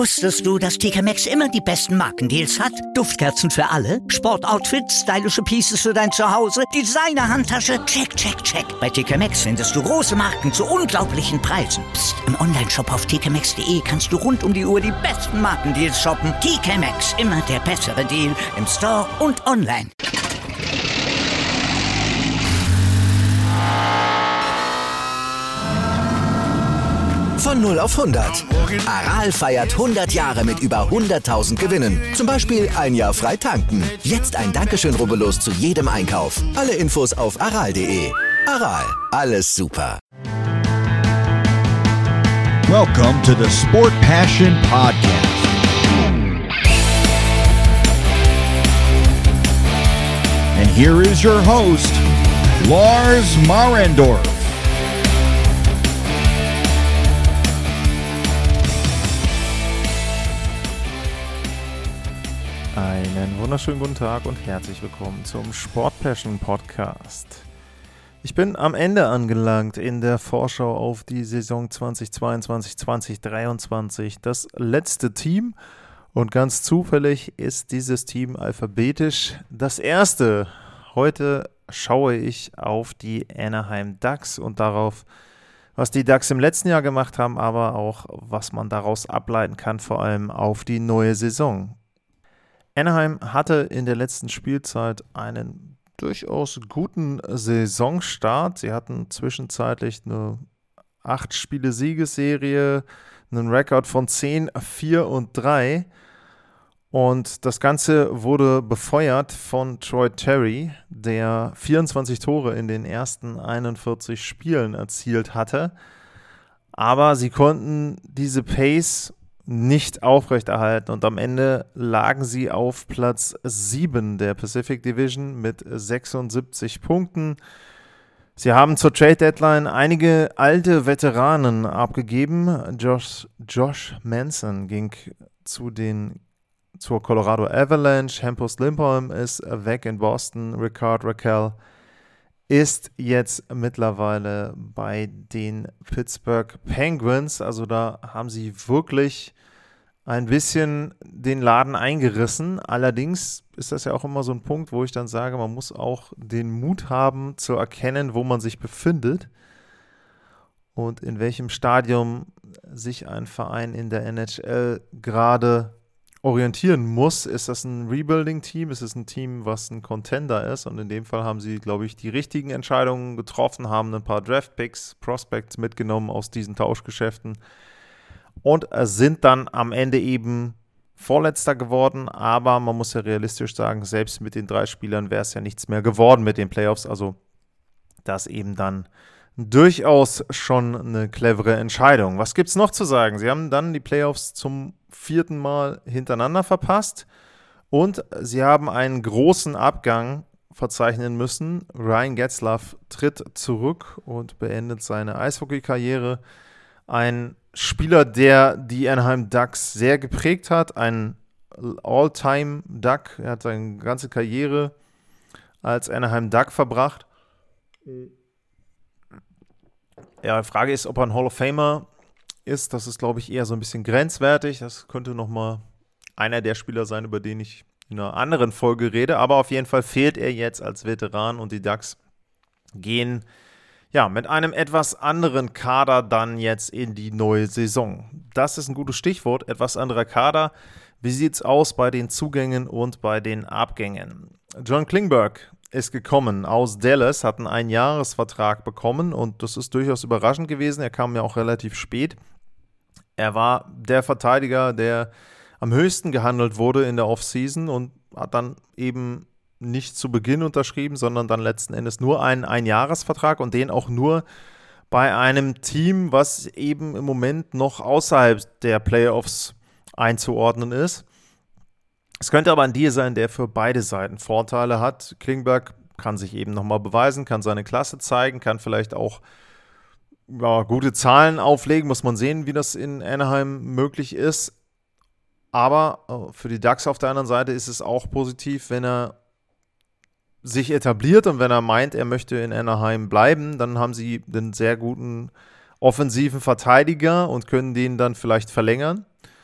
Wusstest du, dass TK Maxx immer die besten Markendeals hat? Duftkerzen für alle, Sportoutfits, stylische Pieces für dein Zuhause, Designer-Handtasche, check, check, check. Bei TK Maxx findest du große Marken zu unglaublichen Preisen. Psst. Im Onlineshop auf tkmaxx.de kannst du rund um die Uhr die besten Markendeals shoppen. TK Maxx, immer der bessere Deal im Store und online. Von 0 auf 100. Aral feiert 100 Jahre mit über 100.000 Gewinnen. Zum Beispiel ein Jahr frei tanken. Jetzt ein Dankeschön, rubbellos zu jedem Einkauf. Alle Infos auf aral.de. Aral, alles super. Welcome to the Sport Passion Podcast. And here is your host, Lars Marendorf. Einen wunderschönen guten Tag und herzlich willkommen zum Sport Passion Podcast. Ich bin am Ende angelangt in der Vorschau auf die Saison 2022/2023. Das letzte Team und ganz zufällig ist dieses Team alphabetisch das erste. Heute schaue ich auf die Anaheim Ducks und darauf, was die Ducks im letzten Jahr gemacht haben, aber auch, was man daraus ableiten kann, vor allem auf die neue Saison. Anaheim hatte in der letzten Spielzeit einen durchaus guten Saisonstart. Sie hatten zwischenzeitlich eine 8-Spiele-Siegesserie, einen Rekord von 10-4-3 und das Ganze wurde befeuert von Troy Terry, der 24 Tore in den ersten 41 Spielen erzielt hatte. Aber sie konnten diese Pace nicht aufrechterhalten und am Ende lagen sie auf Platz 7 der Pacific Division mit 76 Punkten. Sie haben zur Trade Deadline einige alte Veteranen abgegeben. Josh Manson ging zur Colorado Avalanche, Hampus Lindholm ist weg in Boston, Rickard Rakell ist jetzt mittlerweile bei den Pittsburgh Penguins. Also da haben sie wirklich ein bisschen den Laden eingerissen. Allerdings ist das ja auch immer so ein Punkt, wo ich dann sage, man muss auch den Mut haben zu erkennen, wo man sich befindet und in welchem Stadium sich ein Verein in der NHL gerade orientieren muss. Ist das ein Rebuilding-Team? Ist es ein Team, was ein Contender ist? Und in dem Fall haben sie, glaube ich, die richtigen Entscheidungen getroffen, haben ein paar Draft-Picks, Prospects mitgenommen aus diesen Tauschgeschäften und sind dann am Ende eben Vorletzter geworden. Aber man muss ja realistisch sagen, selbst mit den 3 Spielern wäre es ja nichts mehr geworden mit den Playoffs. Also das eben dann durchaus schon eine clevere Entscheidung. Was gibt es noch zu sagen? Sie haben dann die Playoffs zum 4. Mal hintereinander verpasst und sie haben einen großen Abgang verzeichnen müssen. Ryan Getzlaf tritt zurück und beendet seine Eishockey-Karriere. Ein Spieler, der die Anaheim Ducks sehr geprägt hat, ein All-Time-Duck. Er hat seine ganze Karriere als Anaheim Duck verbracht. Ja, die Frage ist, ob er ein Hall of Famer ist. Das ist, glaube ich, eher so ein bisschen grenzwertig. Das könnte nochmal einer der Spieler sein, über den ich in einer anderen Folge rede. Aber auf jeden Fall fehlt er jetzt als Veteran und die Ducks gehen ja mit einem etwas anderen Kader dann jetzt in die neue Saison. Das ist ein gutes Stichwort, etwas anderer Kader. Wie sieht es aus bei den Zugängen und bei den Abgängen? John Klingberg ist gekommen aus Dallas, hat einen Einjahresvertrag bekommen und das ist durchaus überraschend gewesen. Er kam ja auch relativ spät. Er war der Verteidiger, der am höchsten gehandelt wurde in der Offseason und hat dann eben nicht zu Beginn unterschrieben, sondern dann letzten Endes nur einen Einjahresvertrag und den auch nur bei einem Team, was eben im Moment noch außerhalb der Playoffs einzuordnen ist. Es könnte aber ein Deal sein, der für beide Seiten Vorteile hat. Klingberg kann sich eben nochmal beweisen, kann seine Klasse zeigen, kann vielleicht auch gute Zahlen auflegen. Muss man sehen, wie das in Anaheim möglich ist. Aber für die Ducks auf der anderen Seite ist es auch positiv, wenn er sich etabliert und wenn er meint, er möchte in Anaheim bleiben, dann haben sie einen sehr guten offensiven Verteidiger und können den dann vielleicht verlängern.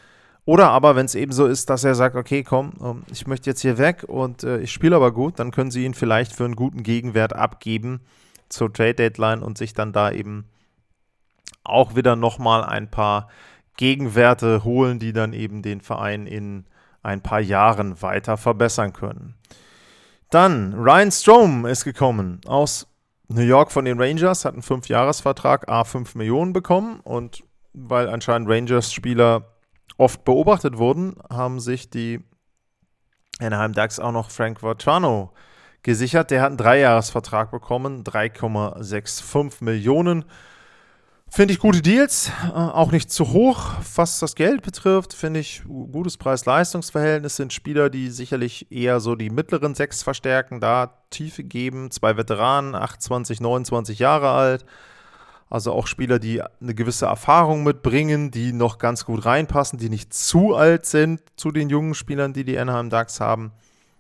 Oder aber, wenn es eben so ist, dass er sagt, okay, komm, ich möchte jetzt hier weg und ich spiele aber gut, dann können sie ihn vielleicht für einen guten Gegenwert abgeben zur Trade-Deadline und sich dann da eben auch wieder nochmal ein paar Gegenwerte holen, die dann eben den Verein in ein paar Jahren weiter verbessern können. Dann, Ryan Strome ist gekommen aus New York von den Rangers, hat einen 5-Jahres-Vertrag, A5 Millionen bekommen und weil anscheinend Rangers-Spieler oft beobachtet wurden, haben sich die Anaheim Ducks auch noch Frank Vatrano gesichert. Der hat einen 3-Jahres-Vertrag bekommen, 3,65 Millionen. Finde ich gute Deals, auch nicht zu hoch, was das Geld betrifft. Finde ich gutes Preis-Leistungs-Verhältnis, sind Spieler, die sicherlich eher so die mittleren 6 verstärken, da Tiefe geben. 2 Veteranen, 28, 29 Jahre alt. Also auch Spieler, die eine gewisse Erfahrung mitbringen, die noch ganz gut reinpassen, die nicht zu alt sind zu den jungen Spielern, die die Anaheim Ducks haben.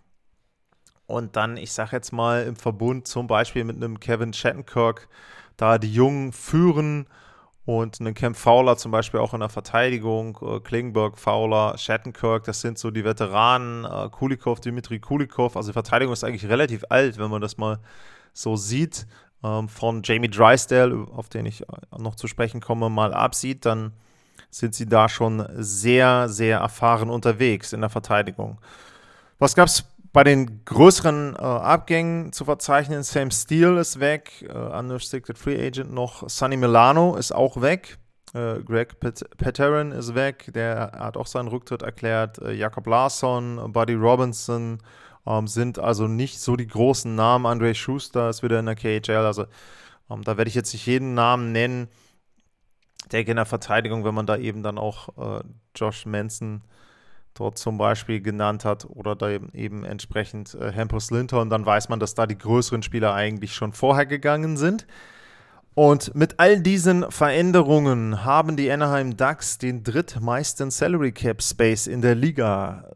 Und dann, ich sage jetzt mal, im Verbund zum Beispiel mit einem Kevin Shattenkirk, da die Jungen führen und einen Cam Fowler zum Beispiel auch in der Verteidigung, Klingberg, Fowler, Shattenkirk, das sind so die Veteranen, Kulikov, Dmitri Kulikov, also die Verteidigung ist eigentlich relativ alt, wenn man das mal so sieht. Von Jamie Drysdale, auf den ich noch zu sprechen komme, mal absieht, dann sind sie da schon sehr, sehr erfahren unterwegs in der Verteidigung. Was gab es bei den größeren Abgängen zu verzeichnen? Sam Steele ist weg, Unrestricted Free Agent noch, Sonny Milano ist auch weg, Greg Pateryn ist weg, der hat auch seinen Rücktritt erklärt, Jacob Larsson, Buddy Robinson, sind also nicht so die großen Namen. Andre Schuster ist wieder in der KHL, also da werde ich jetzt nicht jeden Namen nennen. Ich denke in der Verteidigung, wenn man da eben dann auch Josh Manson dort zum Beispiel genannt hat oder da eben entsprechend Hampus Lindholm, dann weiß man, dass da die größeren Spieler eigentlich schon vorher gegangen sind. Und mit all diesen Veränderungen haben die Anaheim Ducks den drittmeisten Salary Cap Space in der Liga.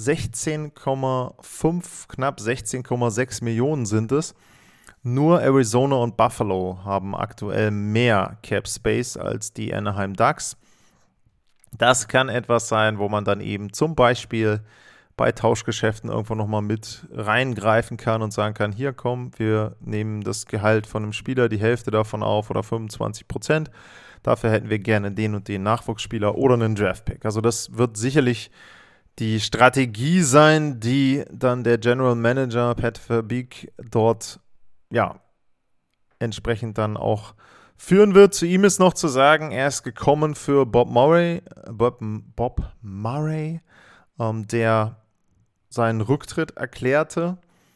16,5, knapp 16,6 Millionen sind es. Nur Arizona und Buffalo haben aktuell mehr Cap Space als die Anaheim Ducks. Das kann etwas sein, wo man dann eben zum Beispiel bei Tauschgeschäften irgendwo nochmal mit reingreifen kann und sagen kann, hier komm, wir nehmen das Gehalt von einem Spieler, die Hälfte davon auf oder 25%. Dafür hätten wir gerne den und den Nachwuchsspieler oder einen Draftpick. Also das wird sicherlich die Strategie sein, die dann der General Manager Pat Verbeek dort entsprechend dann auch führen wird. Zu ihm ist noch zu sagen, er ist gekommen für Bob Murray, der seinen Rücktritt erklärte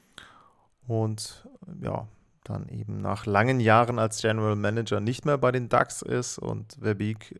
und dann eben nach langen Jahren als General Manager nicht mehr bei den Ducks ist und Verbeek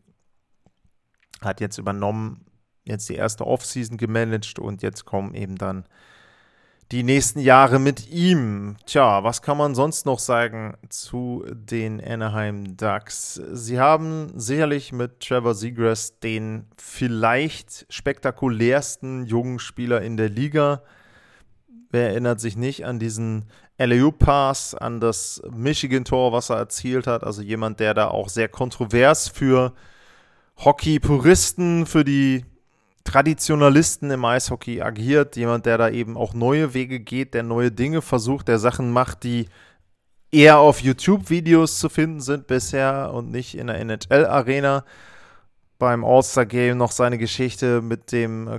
hat jetzt übernommen, jetzt die erste Offseason gemanagt und jetzt kommen eben dann die nächsten Jahre mit ihm. Tja, was kann man sonst noch sagen zu den Anaheim Ducks? Sie haben sicherlich mit Trevor Zegras den vielleicht spektakulärsten jungen Spieler in der Liga. Wer erinnert sich nicht an diesen LAU-Pass, an das Michigan-Tor, was er erzielt hat? Also jemand, der da auch sehr kontrovers für Hockey-Puristen, für die Traditionalisten im Eishockey agiert, jemand, der da eben auch neue Wege geht, der neue Dinge versucht, der Sachen macht, die eher auf YouTube-Videos zu finden sind bisher und nicht in der NHL-Arena. Beim All-Star-Game noch seine Geschichte mit dem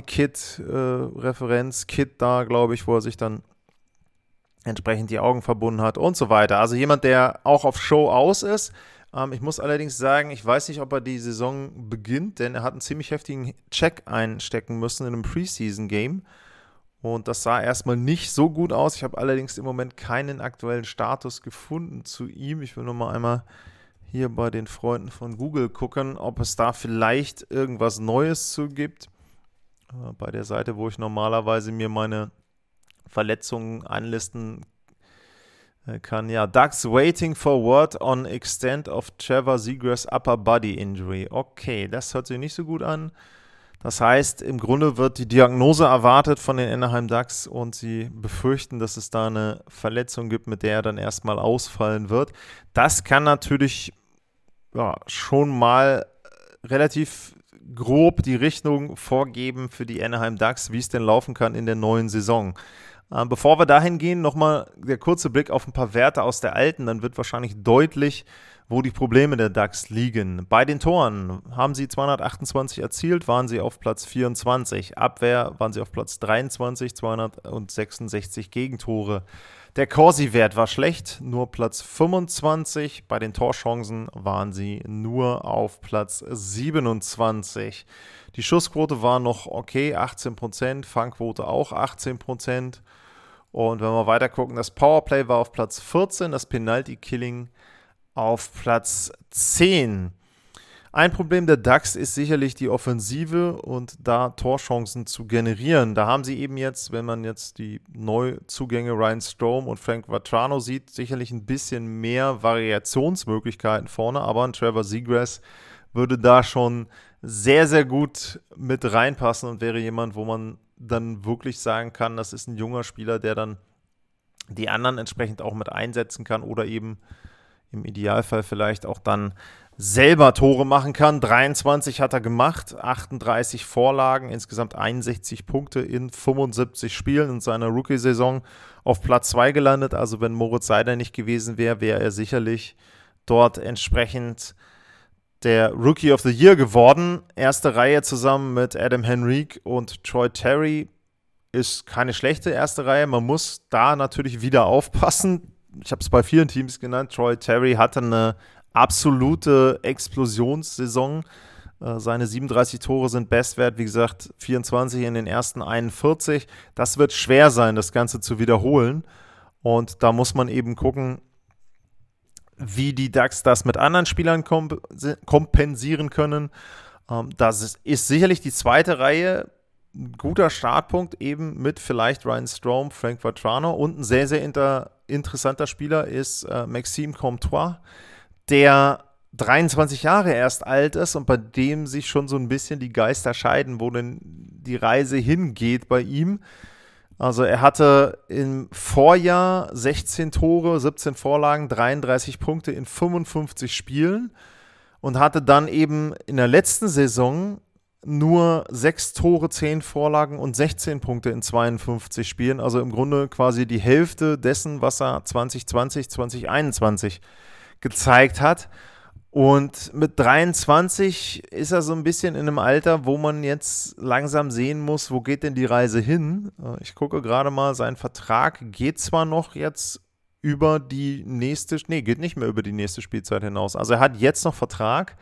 Karate-Kid-Referenz-Kid da, glaube ich, wo er sich dann entsprechend die Augen verbunden hat und so weiter. Also jemand, der auch auf Show aus ist. Ich muss allerdings sagen, ich weiß nicht, ob er die Saison beginnt, denn er hat einen ziemlich heftigen Check einstecken müssen in einem Preseason-Game. Und das sah erstmal nicht so gut aus. Ich habe allerdings im Moment keinen aktuellen Status gefunden zu ihm. Ich will nur mal einmal hier bei den Freunden von Google gucken, ob es da vielleicht irgendwas Neues zu gibt. Bei der Seite, wo ich normalerweise mir meine Verletzungen anlisten kann. Ja, Ducks waiting for word on extent of Trevor Zegras upper body injury. Okay, das hört sich nicht so gut an. Das heißt, im Grunde wird die Diagnose erwartet von den Anaheim Ducks und sie befürchten, dass es da eine Verletzung gibt, mit der er dann erstmal ausfallen wird. Das kann natürlich schon mal relativ grob die Richtung vorgeben für die Anaheim Ducks, wie es denn laufen kann in der neuen Saison. Bevor wir dahin gehen, nochmal der kurze Blick auf ein paar Werte aus der alten, dann wird wahrscheinlich deutlich, wo die Probleme der Ducks liegen. Bei den Toren haben sie 228 erzielt, waren sie auf Platz 24. Abwehr waren sie auf Platz 23, 266 Gegentore. Der Corsi-Wert war schlecht, nur Platz 25. Bei den Torchancen waren sie nur auf Platz 27. Die Schussquote war noch okay, 18%, Fangquote auch 18%. Und wenn wir weiter gucken, das Powerplay war auf Platz 14, das Penalty-Killing auf Platz 10. Ein Problem der Ducks ist sicherlich die Offensive und da Torchancen zu generieren. Da haben sie eben jetzt, wenn man jetzt die Neuzugänge Ryan Strome und Frank Vatrano sieht, sicherlich ein bisschen mehr Variationsmöglichkeiten vorne, aber ein Trevor Zegras würde da schon sehr, sehr gut mit reinpassen und wäre jemand, wo man dann wirklich sagen kann, das ist ein junger Spieler, der dann die anderen entsprechend auch mit einsetzen kann oder eben im Idealfall vielleicht auch dann selber Tore machen kann. 23 hat er gemacht, 38 Vorlagen, insgesamt 61 Punkte in 75 Spielen in seiner Rookie-Saison auf Platz 2 gelandet. Also wenn Moritz Seider nicht gewesen wäre, wäre er sicherlich dort entsprechend der Rookie of the Year geworden. Erste Reihe zusammen mit Adam Henrique und Troy Terry ist keine schlechte erste Reihe. Man muss da natürlich wieder aufpassen. Ich habe es bei vielen Teams genannt. Troy Terry hatte eine absolute Explosionssaison. Seine 37 Tore sind Bestwert, wie gesagt, 24 in den ersten 41. Das wird schwer sein, das Ganze zu wiederholen. Und da muss man eben gucken, wie die Ducks das mit anderen Spielern kompensieren können. Das ist sicherlich die zweite Reihe ein guter Startpunkt, eben mit vielleicht Ryan Strome, Frank Vatrano und ein sehr, sehr interessanter Spieler ist Maxime Comtois, der 23 Jahre erst alt ist und bei dem sich schon so ein bisschen die Geister scheiden, wo denn die Reise hingeht bei ihm. Also er hatte im Vorjahr 16 Tore, 17 Vorlagen, 33 Punkte in 55 Spielen und hatte dann eben in der letzten Saison nur 6 Tore, 10 Vorlagen und 16 Punkte in 52 Spielen. Also im Grunde quasi die Hälfte dessen, was er 2020, 2021 gezeigt hat. Und mit 23 ist er so ein bisschen in einem Alter, wo man jetzt langsam sehen muss, wo geht denn die Reise hin? Ich gucke gerade mal, sein Vertrag geht zwar noch jetzt über die nächste, geht nicht mehr über die nächste Spielzeit hinaus. Also er hat jetzt noch Vertrag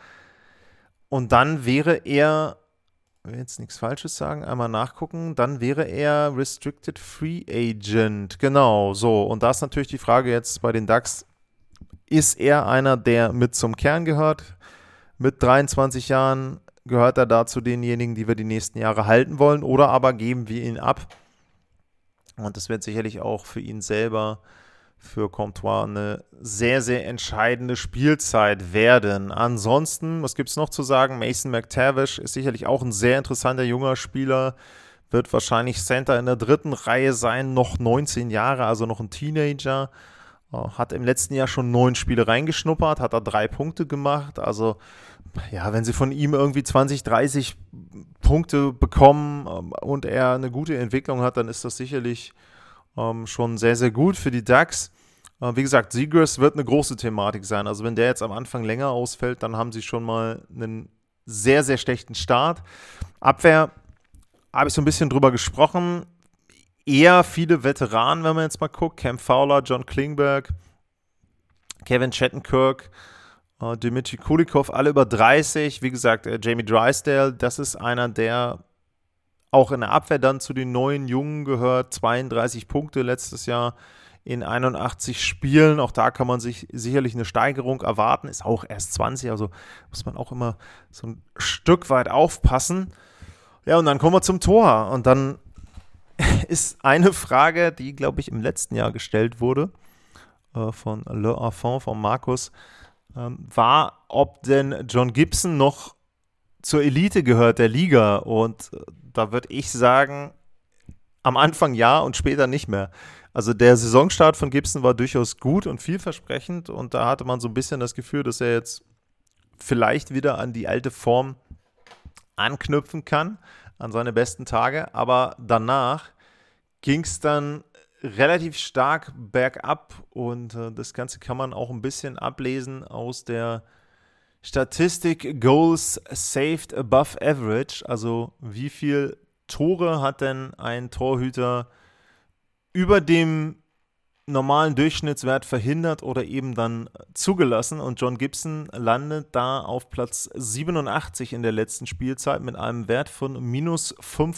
und dann wäre er, ich will jetzt nichts Falsches sagen, einmal nachgucken, dann wäre er Restricted Free Agent. Genau, so. Und da ist natürlich die Frage jetzt bei den Ducks, ist er einer, der mit zum Kern gehört? Mit 23 Jahren gehört er da zu denjenigen, die wir die nächsten Jahre halten wollen, oder aber geben wir ihn ab? Und das wird sicherlich auch für ihn selber, für Comtois, eine sehr, sehr entscheidende Spielzeit werden. Ansonsten, was gibt es noch zu sagen? Mason McTavish ist sicherlich auch ein sehr interessanter junger Spieler, wird wahrscheinlich Center in der dritten Reihe sein, noch 19 Jahre, also noch ein Teenager. Hat im letzten Jahr schon 9 Spiele reingeschnuppert, hat da 3 Punkte gemacht. Also, ja, wenn sie von ihm irgendwie 20, 30 Punkte bekommen und er eine gute Entwicklung hat, dann ist das sicherlich schon sehr, sehr gut für die Ducks. Wie gesagt, Zegras wird eine große Thematik sein. Also, wenn der jetzt am Anfang länger ausfällt, dann haben sie schon mal einen sehr, sehr schlechten Start. Abwehr, habe ich so ein bisschen drüber gesprochen. Eher viele Veteranen, wenn man jetzt mal guckt. Cam Fowler, John Klingberg, Kevin Shattenkirk, Dmitry Kulikov, alle über 30. Wie gesagt, Jamie Drysdale, das ist einer, der auch in der Abwehr dann zu den neuen Jungen gehört. 32 Punkte letztes Jahr in 81 Spielen. Auch da kann man sich sicherlich eine Steigerung erwarten. Ist auch erst 20, also muss man auch immer so ein Stück weit aufpassen. Ja, und dann kommen wir zum Tor. Und dann ist eine Frage, die, glaube ich, im letzten Jahr gestellt wurde, von Le Affont, von Markus, war, ob denn John Gibson noch zur Elite gehört der Liga. Und da würde ich sagen, am Anfang ja und später nicht mehr. Also der Saisonstart von Gibson war durchaus gut und vielversprechend und da hatte man so ein bisschen das Gefühl, dass er jetzt vielleicht wieder an die alte Form anknüpfen kann an seine besten Tage. Aber danach ging es dann relativ stark bergab und das Ganze kann man auch ein bisschen ablesen aus der Statistik Goals Saved Above Average, also wie viel Tore hat denn ein Torhüter über dem normalen Durchschnittswert verhindert oder eben dann zugelassen, und John Gibson landet da auf Platz 87 in der letzten Spielzeit mit einem Wert von minus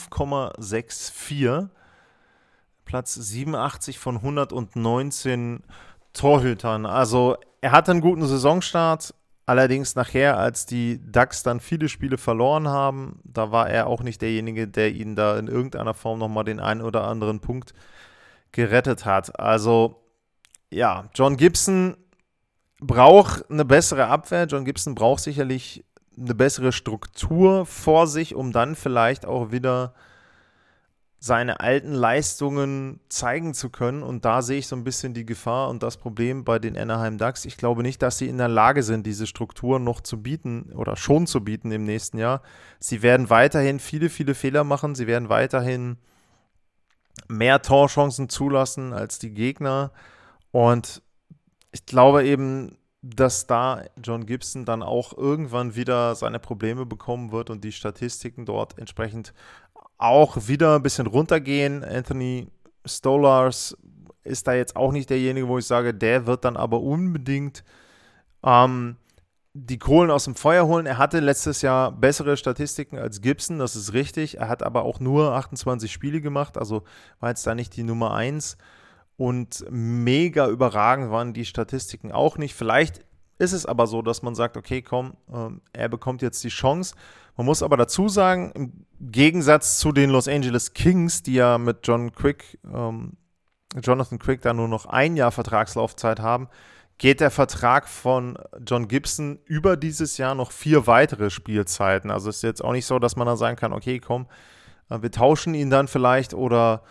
5,64. Platz 87 von 119 Torhütern. Also er hatte einen guten Saisonstart, allerdings nachher, als die Ducks dann viele Spiele verloren haben, da war er auch nicht derjenige, der ihnen da in irgendeiner Form nochmal den einen oder anderen Punkt gerettet hat. Also ja, John Gibson braucht eine bessere Abwehr. John Gibson braucht sicherlich eine bessere Struktur vor sich, um dann vielleicht auch wieder seine alten Leistungen zeigen zu können. Und da sehe ich so ein bisschen die Gefahr und das Problem bei den Anaheim Ducks. Ich glaube nicht, dass sie in der Lage sind, diese Struktur noch zu bieten oder schon zu bieten im nächsten Jahr. Sie werden weiterhin viele, viele Fehler machen. Sie werden weiterhin mehr Torchancen zulassen als die Gegner. Und ich glaube eben, dass da John Gibson dann auch irgendwann wieder seine Probleme bekommen wird und die Statistiken dort entsprechend auch wieder ein bisschen runtergehen. Anthony Stolarz ist da jetzt auch nicht derjenige, wo ich sage, der wird dann aber unbedingt die Kohlen aus dem Feuer holen. Er hatte letztes Jahr bessere Statistiken als Gibson, das ist richtig. Er hat aber auch nur 28 Spiele gemacht, also war jetzt da nicht die Nummer 1. Und mega überragend waren die Statistiken auch nicht. Vielleicht ist es aber so, dass man sagt, okay, komm, er bekommt jetzt die Chance. Man muss aber dazu sagen, im Gegensatz zu den Los Angeles Kings, die ja mit Jonathan Quick da nur noch ein Jahr Vertragslaufzeit haben, geht der Vertrag von John Gibson über dieses Jahr noch 4 weitere Spielzeiten. Also es ist jetzt auch nicht so, dass man dann sagen kann, okay, komm, wir tauschen ihn dann vielleicht oder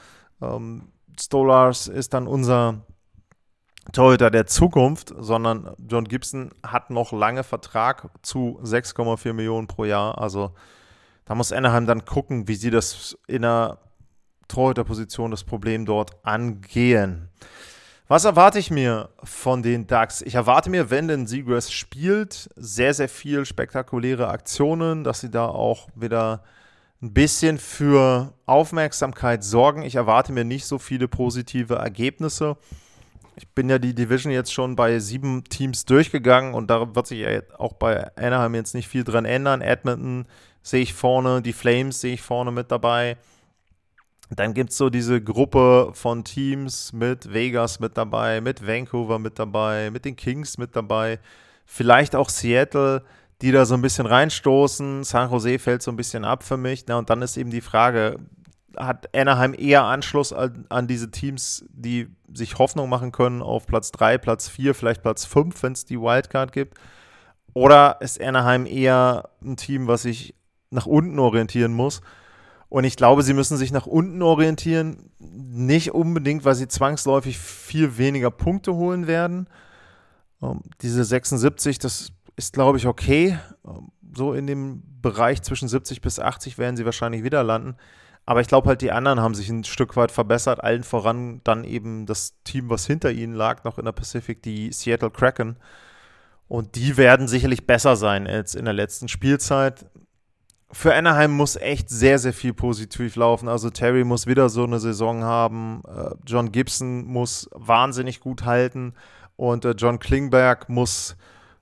Stolarz ist dann unser Torhüter der Zukunft, sondern John Gibson hat noch lange Vertrag zu 6,4 Millionen pro Jahr. Also da muss Anaheim dann gucken, wie sie das in der Torhüterposition das Problem dort angehen. Was erwarte ich mir von den Ducks? Ich erwarte mir, wenn denn Zegras spielt, sehr, sehr viel spektakuläre Aktionen, dass sie da auch wieder ein bisschen für Aufmerksamkeit sorgen. Ich erwarte mir nicht so viele positive Ergebnisse. Ich bin ja die Division jetzt schon bei 7 Teams durchgegangen und da wird sich ja auch bei Anaheim jetzt nicht viel dran ändern. Edmonton sehe ich vorne, die Flames sehe ich vorne mit dabei. Dann gibt es so diese Gruppe von Teams mit Vegas mit dabei, mit Vancouver mit dabei, mit den Kings mit dabei, vielleicht auch Seattle, die da so ein bisschen reinstoßen. San Jose fällt so ein bisschen ab für mich. Na, und dann ist eben die Frage, hat Anaheim eher Anschluss an diese Teams, die sich Hoffnung machen können auf Platz 3, Platz 4, vielleicht Platz 5, wenn es die Wildcard gibt? Oder ist Anaheim eher ein Team, was sich nach unten orientieren muss? Und ich glaube, sie müssen sich nach unten orientieren, nicht unbedingt, weil sie zwangsläufig viel weniger Punkte holen werden. Diese 76, das ist, glaube ich, okay. So in dem Bereich zwischen 70 bis 80 werden sie wahrscheinlich wieder landen. Aber ich glaube halt, die anderen haben sich ein Stück weit verbessert. Allen voran dann eben das Team, was hinter ihnen lag, noch in der Pacific, die Seattle Kraken. Und die werden sicherlich besser sein als in der letzten Spielzeit. Für Anaheim muss echt sehr, sehr viel positiv laufen. Also Terry muss wieder so eine Saison haben. John Gibson muss wahnsinnig gut halten. Und John Klingberg muss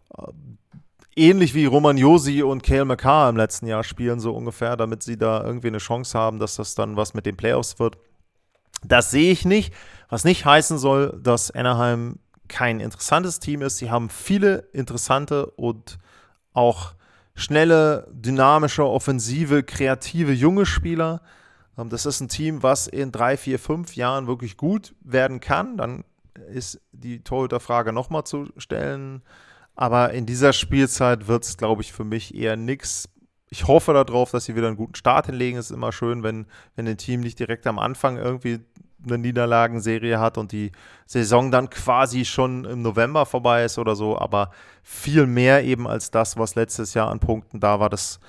ähnlich wie Roman Josi und Cale Makar im letzten Jahr spielen, so ungefähr, damit sie da irgendwie eine Chance haben, dass das dann was mit den Playoffs wird. Das sehe ich nicht, was nicht heißen soll, dass Anaheim kein interessantes Team ist. Sie haben viele interessante und auch schnelle, dynamische, offensive, kreative, junge Spieler. Das ist ein Team, was in 3, 4, 5 Jahren wirklich gut werden kann. Dann ist die Torhüterfrage nochmal zu stellen. Aber in dieser Spielzeit wird es, glaube ich, für mich eher nix. Ich hoffe darauf, dass sie wieder einen guten Start hinlegen. Es ist immer schön, wenn ein Team nicht direkt am Anfang irgendwie eine Niederlagenserie hat und die Saison dann quasi schon im November vorbei ist oder so. Aber viel mehr eben als das, was letztes Jahr an Punkten da war, das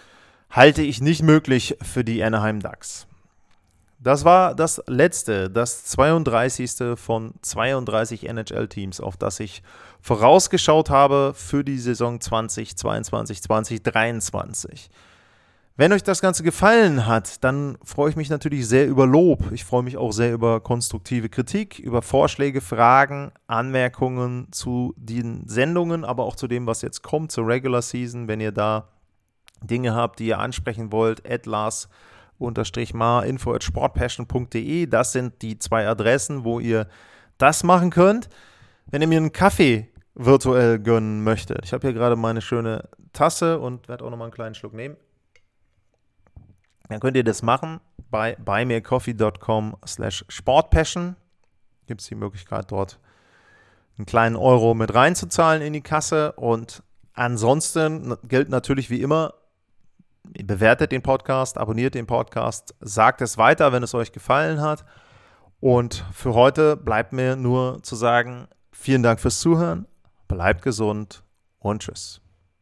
halte ich nicht möglich für die Anaheim Ducks. Das war das letzte, das 32. von 32 NHL-Teams, auf das ich vorausgeschaut habe für die Saison 2022, 2023. Wenn euch das Ganze gefallen hat, dann freue ich mich natürlich sehr über Lob. Ich freue mich auch sehr über konstruktive Kritik, über Vorschläge, Fragen, Anmerkungen zu den Sendungen, aber auch zu dem, was jetzt kommt, zur Regular Season. Wenn ihr da Dinge habt, die ihr ansprechen wollt, @Lars_Mar, info@sportpassion.de. Das sind die 2 Adressen, wo ihr das machen könnt. Wenn ihr mir einen Kaffee virtuell gönnen möchtet, ich habe hier gerade meine schöne Tasse und werde auch nochmal einen kleinen Schluck nehmen, dann könnt ihr das machen bei buymeacoffee.com/sportpassion. Gibt es die Möglichkeit, dort einen kleinen Euro mit reinzuzahlen in die Kasse. Und ansonsten gilt natürlich wie immer, bewertet den Podcast, abonniert den Podcast, sagt es weiter, wenn es euch gefallen hat. Und für heute bleibt mir nur zu sagen, vielen Dank fürs Zuhören, bleibt gesund und tschüss.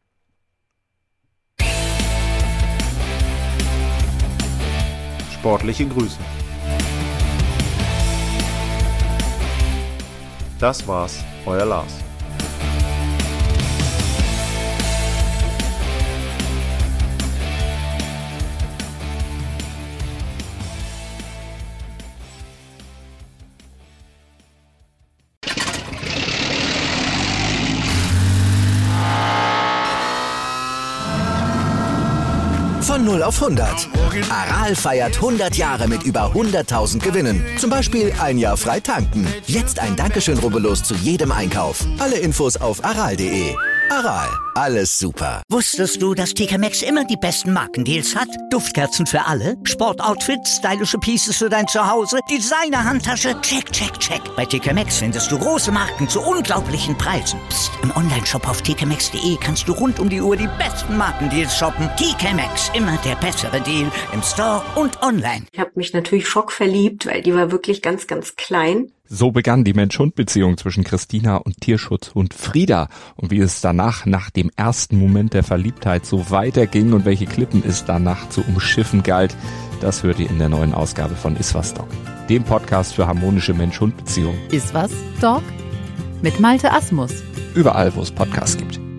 Sportliche Grüße. Das war's, euer Lars. Von 0 auf 100. Aral feiert 100 Jahre mit über 100.000 Gewinnen. Zum Beispiel ein Jahr frei tanken. Jetzt ein Dankeschön, rubbellos zu jedem Einkauf. Alle Infos auf aral.de. Aral, alles super. Wusstest du, dass TK Maxx immer die besten Markendeals hat? Duftkerzen für alle, Sportoutfits, stylische Pieces für dein Zuhause, Designer-Handtasche, check, check, check. Bei TK Maxx findest du große Marken zu unglaublichen Preisen. Psst. Im Onlineshop auf tkmaxx.de kannst du rund um die Uhr die besten Markendeals shoppen. TK Maxx, immer der bessere Deal im Store und online. Ich habe mich natürlich schockverliebt, weil die war wirklich ganz, ganz klein. So begann die Mensch-Hund-Beziehung zwischen Christina und Tierschutzhund Frieda. Und wie es danach, nach dem ersten Moment der Verliebtheit, so weiterging und welche Klippen es danach zu umschiffen galt, das hört ihr in der neuen Ausgabe von Iswas Dog, dem Podcast für harmonische Mensch-Hund-Beziehungen. Iswas Dog? Mit Malte Asmus. Überall, wo es Podcasts gibt.